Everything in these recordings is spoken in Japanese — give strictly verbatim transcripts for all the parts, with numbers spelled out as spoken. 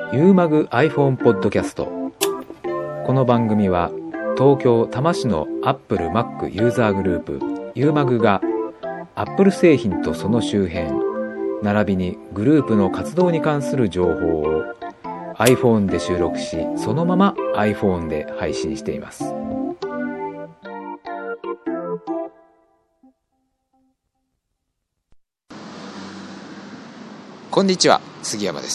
ユーマグ iPhone ポッドキャスト。この番組は東京多摩市の Apple Mac ユーザーグループユーマグが Apple 製品とその周辺並びにグループの活動に関する情報を iPhone で収録し、そのまま iPhone で配信しています。 こんにちは、杉山です。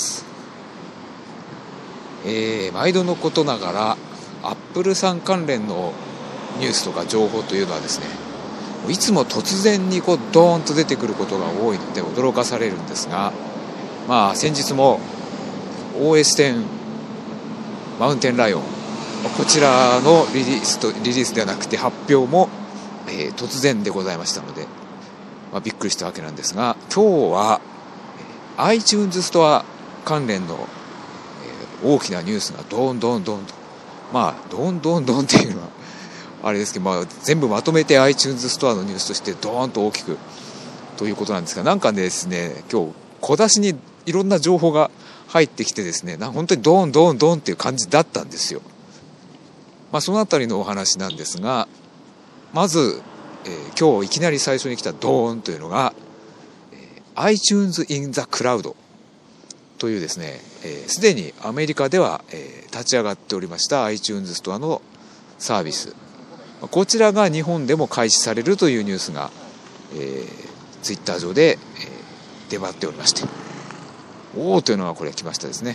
えー、毎度のことながらアップルさん関連のニュースとか情報というのはですね、いつも突然にこうドーンと出てくることが多いので驚かされるんですが、まあ先日も オーエステン マウンテンライオン、こちらのリリースとリリースではなくて発表も、えー、突然でございましたので、まあ、びっくりしたわけなんですが、今日は iTunes ストア関連の大きなニュースがドンドンドンと、まあドンドンドンっていうのはあれですけど、まあ、全部まとめて iTunes ストアのニュースとしてドーンと大きくということなんですが、なんかですね、今日小出しにいろんな情報が入ってきてですね、な本当にドンドンドンっていう感じだったんですよ。まあそのあたりのお話なんですが、まず、えー、今日いきなり最初に来たドーンというのが、えー、iTunes in the Cloudというですね、すで、えー、にアメリカでは、えー、立ち上がっておりました iTunes ストアのサービス、こちらが日本でも開始されるというニュースが、えー、ツイッター上で、えー、出回っておりまして、おーというのがこれ来ましたですね。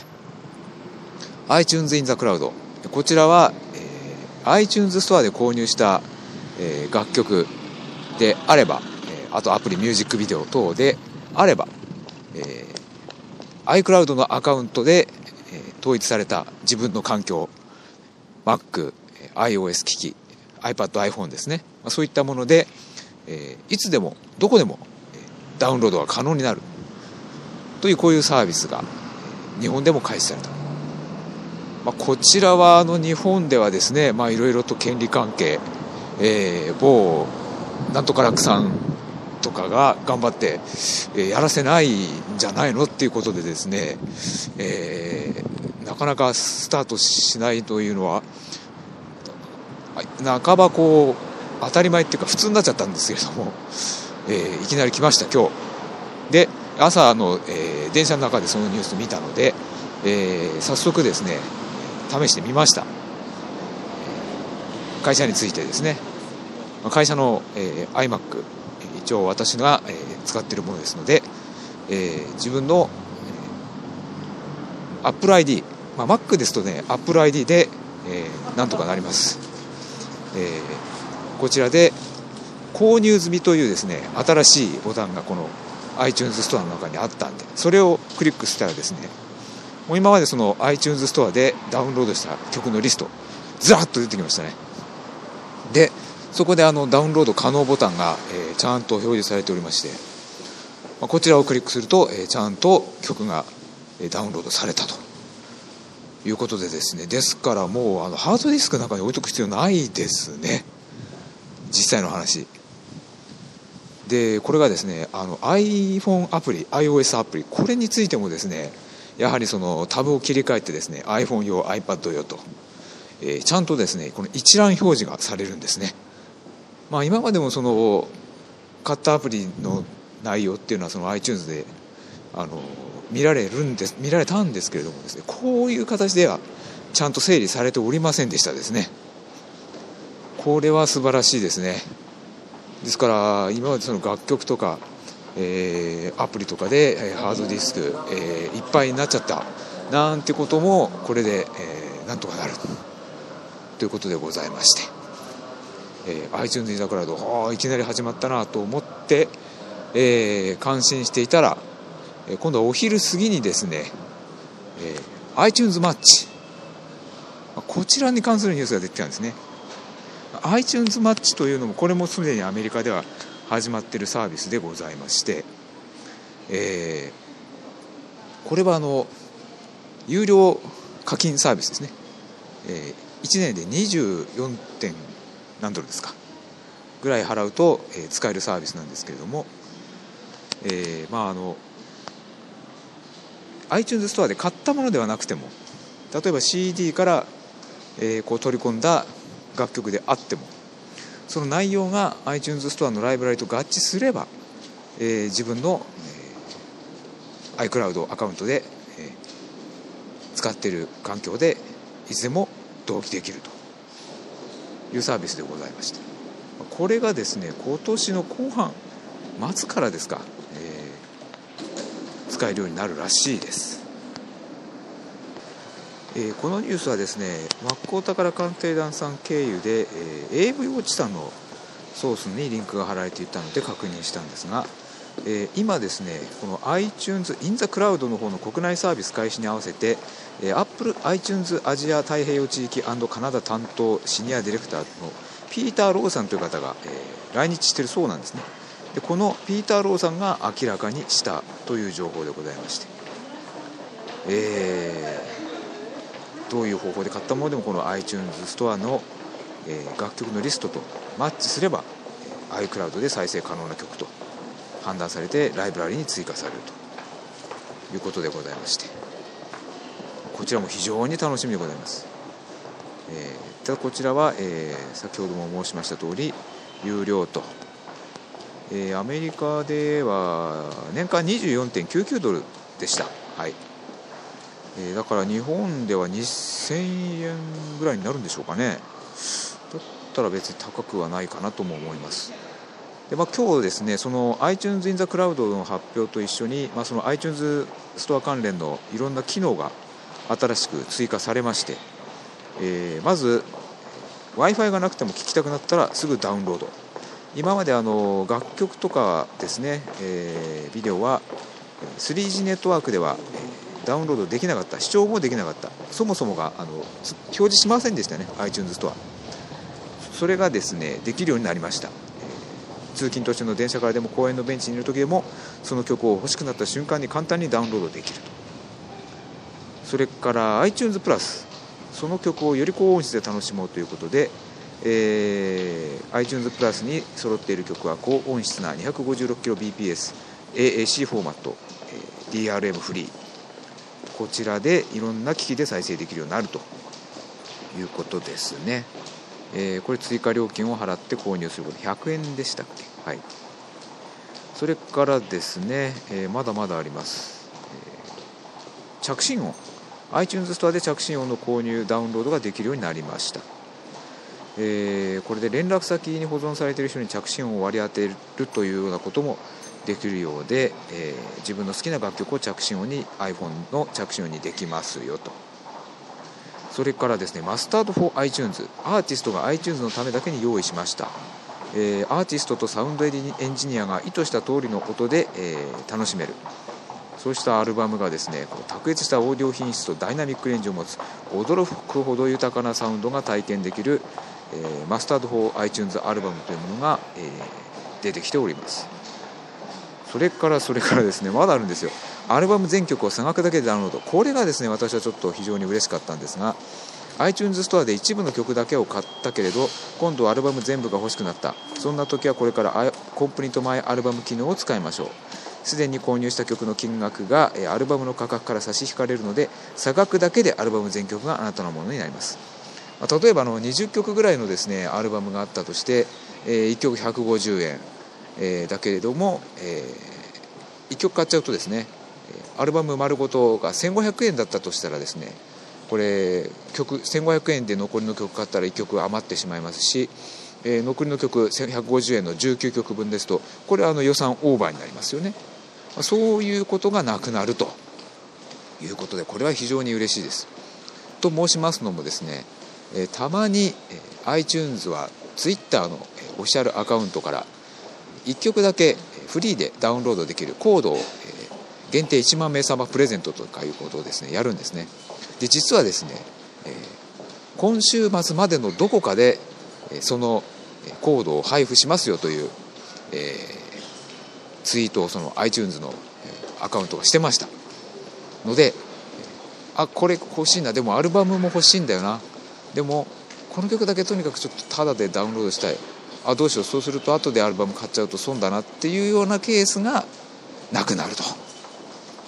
iTunes in the Cloud、 こちらは、えー、iTunes ストアで購入した、えー、楽曲であれば、えー、あとアプリミュージックビデオ等であれば、えーiCloud のアカウントで、えー、統一された自分の環境 Mac、iOS 機器、iPad、iPhone ですね、まあ、そういったもので、えー、いつでもどこでも、えー、ダウンロードが可能になるという、こういうサービスが、えー、日本でも開始された。まあ、こちらはあの日本ではですね、まあいろいろと権利関係、えー、某なんとか楽さんとかが頑張って、えー、やらせないんじゃないのっていうことでですね、えー、なかなかスタートしないというのは半ばこう当たり前っていうか普通になっちゃったんですけれども、えー、いきなり来ました今日で。朝の、えー、電車の中でそのニュース見たので、えー、早速ですね試してみました。会社についてですね、会社の、えー、iMac、一応私が、えー、使っているものですので、えー、自分の、えー、Apple アイディー、まあ、Mac ですとね Apple アイディー で、えー、なんとかなります。えー、こちらで購入済みというですね新しいボタンがこの iTunes ストアの中にあったんで、それをクリックしたらですね、もう今までその iTunes ストアでダウンロードした曲のリストずらっと出てきましたね。でそこであのダウンロード可能ボタンが、えー、ちゃんと表示されておりまして、まあ、こちらをクリックすると、えー、ちゃんと曲が、えー、ダウンロードされたということでですね、ですからもうあのハードディスクの中に置いとく必要ないですね、実際の話で。これがですねあの iPhone アプリ iOS アプリ、これについてもですね、やはりそのタブを切り替えてですね iPhone 用 iPad 用と、えー、ちゃんとですねこの一覧表示がされるんですね。まあ、今までもその買ったアプリの内容っていうのはその iTunes であの見られるんです見られたんですけれどもですね、こういう形ではちゃんと整理されておりませんでしたですね。これは素晴らしいですね。ですから今までその楽曲とか、えー、アプリとかで、えー、ハードディスク、えー、いっぱいになっちゃったなんてこともこれで、えー、なんとかなるということでございまして、えー、iTunes in the Cloud、いきなり始まったなと思って、えー、感心していたら、えー、今度はお昼過ぎにですね、えー、iTunes マッチ、こちらに関するニュースが出てきたんですね。 iTunes マッチというのもこれもすでにアメリカでは始まっているサービスでございまして、えー、これはあの有料課金サービスですね、えー、いちねんでにじゅうよんてん何ドルですかぐらい払うと、えー、使えるサービスなんですけれども、えー、まああの iTunes ストアで買ったものではなくても、例えば シーディー から、えー、こう取り込んだ楽曲であっても、その内容が iTunes ストアのライブラリと合致すれば、えー、自分の、えー、iCloud アカウントで、えー、使っている環境でいつでも同期できるというサービスでございまして、これがですね今年の後半末からですか、えー、使えるようになるらしいです。えー、このニュースはですねマックオタから鑑定団さん経由で、えー、エーブイ ウォッチさんのソースにリンクが貼られていたので確認したんですが、えー、今ですねこの iTunes in the Cloud の方の国内サービス開始に合わせて、えー、Apple iTunes アジア太平洋地域&カナダ担当シニアディレクターのピーター・ローさんという方が、えー、来日しているそうなんですね。でこのピーター・ローさんが明らかにしたという情報でございまして、えー、どういう方法で買ったものでもこの iTunes ストアの、えー、楽曲のリストとマッチすれば iCloud で再生可能な曲と判断されてライブラリに追加されるということでございまして、こちらも非常に楽しみでございます。えー、ただこちらは、えー、先ほども申しました通り有料と、えー、アメリカでは年間 にじゅうよんてんきゅうきゅうドルでした。はい、えー、だから日本ではにせんえんぐらいになるんでしょうかね。だったら別に高くはないかなとも思います。で、まあ、今日ですねその iTunes in the Cloud の発表と一緒に、まあ、その iTunes ストア関連のいろんな機能が新しく追加されまして、えー、まず Wi-Fi がなくても聴きたくなったらすぐダウンロード。今まであの楽曲とかですね、えー、ビデオは スリージー ネットワークではダウンロードできなかった、視聴もできなかった、そもそもがあの表示しませんでしたね iTunes ストア。それがですねできるようになりました。通勤途中の電車からでも公園のベンチにいる時でもその曲を欲しくなった瞬間に簡単にダウンロードできると。それから iTunes プラス、その曲をより高音質で楽しもうということで、えー、iTunes プラスに揃っている曲は高音質な にひゃくごじゅうろくキロビーピーエス エーエーシー フォーマット、えー、ディーアールエム フリー、こちらでいろんな機器で再生できるようになるということですね。えー、これ追加料金を払って購入することひゃくえんでしたっけ。はい、それからですね、えー、まだまだあります。えー、着信音、 iTunes ストアで着信音の購入ダウンロードができるようになりました。えー、これで連絡先に保存されている人に着信音を割り当てるというようなこともできるようで、えー、自分の好きな楽曲を着信音に iPhone の着信音にできますよと。それからですね、マスタード for iTunes、 アーティストが iTunes のためだけに用意しました。えー、アーティストとサウンドエンジニアが意図した通りの音で、えー、楽しめる、そうしたアルバムがですね、こう卓越したオーディオ品質とダイナミックレンジを持つ驚くほど豊かなサウンドが体験できる、えー、マスタード for iTunes アルバムというものが、えー、出てきております。それからそれからですね、まだあるんですよ。アルバム全曲を差額だけでダウンロード。これがですね、私はちょっと非常に嬉しかったんですが、 iTunes ストアで一部の曲だけを買ったけれど今度アルバム全部が欲しくなった、そんな時はこれからコンプリートマイアルバム機能を使いましょう。すでに購入した曲の金額がアルバムの価格から差し引かれるので、差額だけでアルバム全曲があなたのものになります。例えばあのにじゅっきょくぐらいのですねアルバムがあったとして、えー、いっきょくひゃくごじゅうえん、えー、だけれども、えー、いっきょく買っちゃうとですね、アルバム丸ごとがせんごひゃくえんだったとしたらですね、これ曲せんごひゃくえんで残りの曲買ったらいっきょく余ってしまいますし、えー、残りの曲せんひゃくごじゅうえんのじゅうきゅうきょくぶんですと、これはあの予算オーバーになりますよね。そういうことがなくなるということで、これは非常に嬉しいです。と申しますのもですね、えー、たまに、えー、iTunes は Twitter の、えー、オフィシャルアカウントからいっきょくだけフリーでダウンロードできるコードを、えー、限定いちまんめい様プレゼントとかいうことをですねやるんですね。で実はですね、えー、今週末までのどこかで、えー、そのコードを配布しますよという、えー、ツイートをその iTunes のアカウントがしてましたので、あこれ欲しいな、でもアルバムも欲しいんだよな、でもこの曲だけとにかくちょっとタダでダウンロードしたい、あどうしよう、そうすると後でアルバム買っちゃうと損だなっていうようなケースがなくなると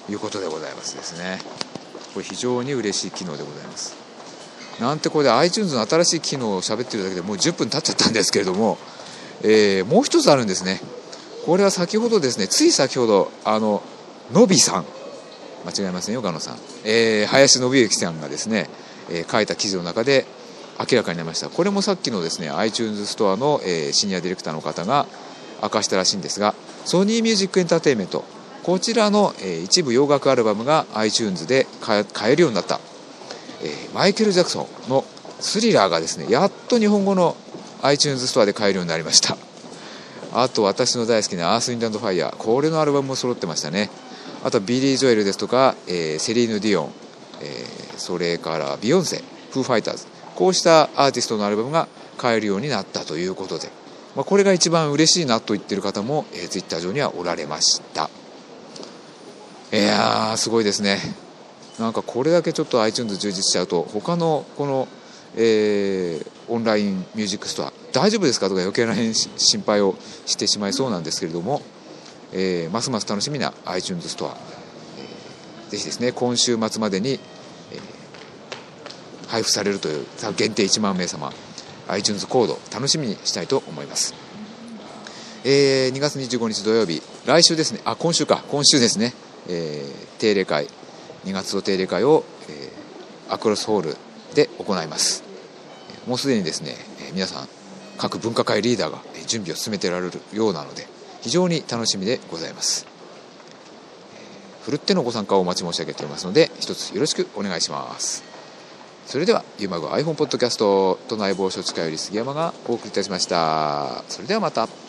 いうことでございますですね。これ非常に嬉しい機能でございます。なんてこれで iTunes の新しい機能を喋ってるだけでもうじゅっぷん経っちゃったんですけれども、えー、もう一つあるんですね。これは先ほどですね、つい先ほどあののびさん、間違えませんよ岡野さん、えー、林信之さんがですね、えー、書いた記事の中で明らかになりました。これもさっきのですね iTunes ストアの、えー、シニアディレクターの方が明かしたらしいんですが、ソニーミュージックエンターテインメント、こちらの、えー、一部洋楽アルバムが iTunes で買えるようになった、えー、マイケル・ジャクソンのスリラーがですね、やっと日本語の iTunes ストアで買えるようになりました。あと私の大好きなアース・ウィンド・アンド・ファイヤー、これのアルバムも揃ってましたね。あとビリー・ジョエルですとか、えー、セリーヌ・ディオン、えー、それからビヨンセ、フー・ファイターズ、こうしたアーティストのアルバムが買えるようになったということで、まあ、これが一番嬉しいなと言っている方も、えー、ツイッター上にはおられました。いやーすごいですね。なんかこれだけちょっと iTunes 充実しちゃうと他のこの、えー、オンラインミュージックストア大丈夫ですかとか余計な心配をしてしまいそうなんですけれども、えー、ますます楽しみな iTunes ストア、えー、ぜひですね今週末までに、えー、配布されるという限定いちまんめい様 iTunes コード楽しみにしたいと思います。えー、にがつにじゅうごにち土曜日、来週ですね、あ今週か今週ですね、えー、定例会、にがつの定例会を、えー、アクロスホールで行います。もうすでにですね、えー、皆さん各分科会リーダーが準備を進めておられるようなので非常に楽しみでございます。えー、ふるってのご参加をお待ち申し上げておりますので一つよろしくお願いします。それではゆうまぐ iPhone ポッドキャスト都内某所地下より杉山がお送りいたしました。それではまた。